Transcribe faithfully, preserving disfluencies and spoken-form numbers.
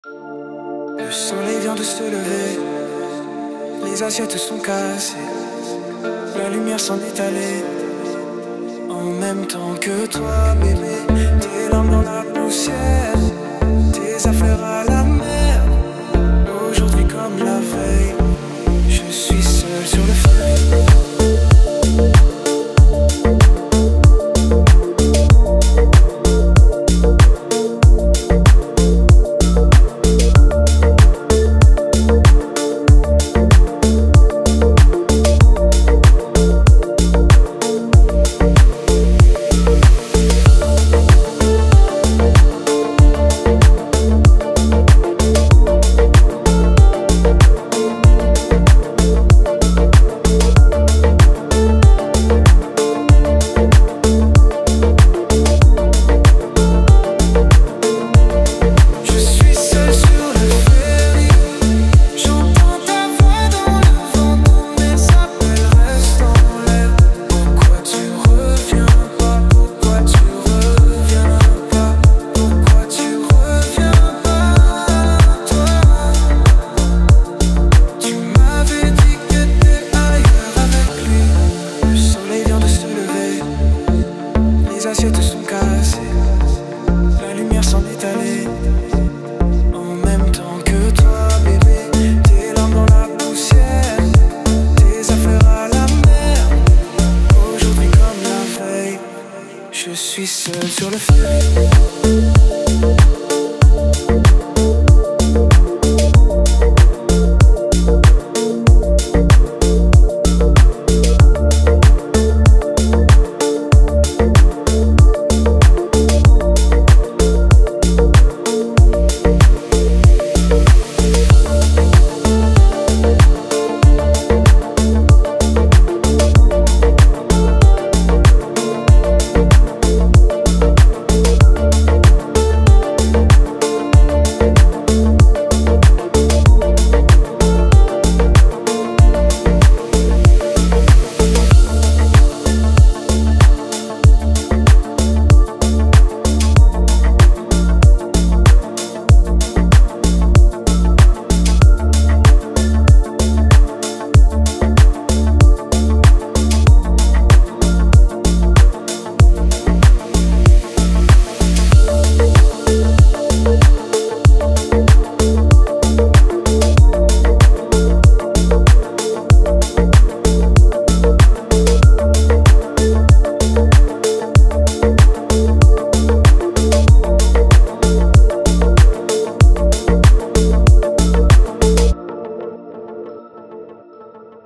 Le soleil vient de se lever, les assiettes sont cassées, la lumière s'en est allée. En même temps que toi, bébé, tes larmes dans la poussière, tes affaires à la mer.